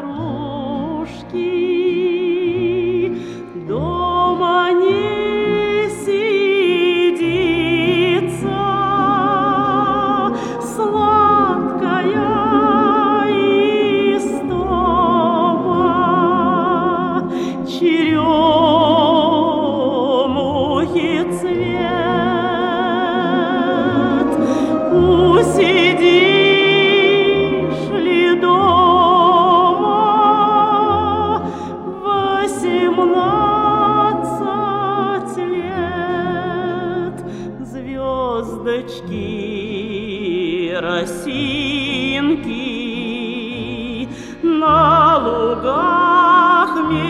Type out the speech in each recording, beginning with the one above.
старушки, дома не сидится, сладкая истома, черемухи цвет. Усидишь ли дома 18 лет? Звездочки, росинки на лугах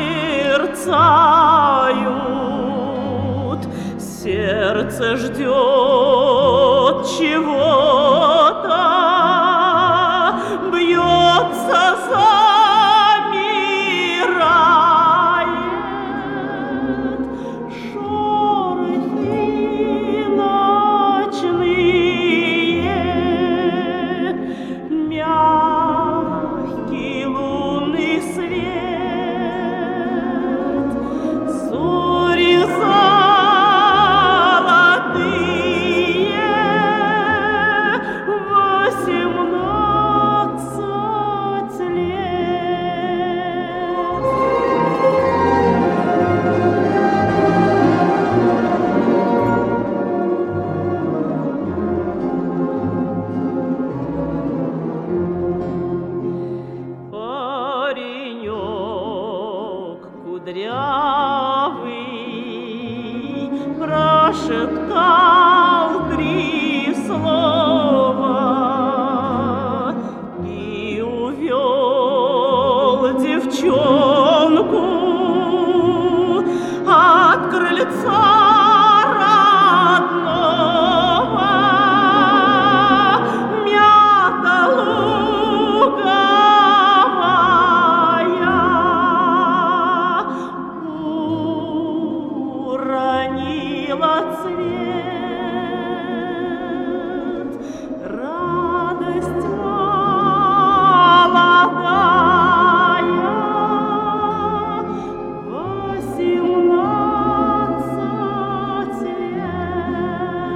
мерцают, сердце ждет чего-то, бьется, замирает. Шорохи ночные, мягкий лунный свет, зори золотые, 18 лет. Паренек кудрявый прошептал 3 слова и увел девчонку от крыльца родного. Мята луговая уронила цвет. Радость молодая, 18 лет.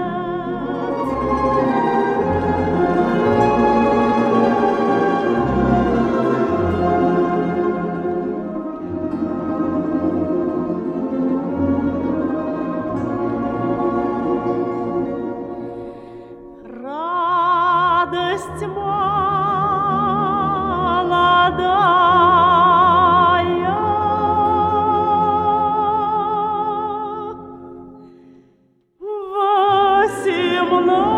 Радость молодая, 18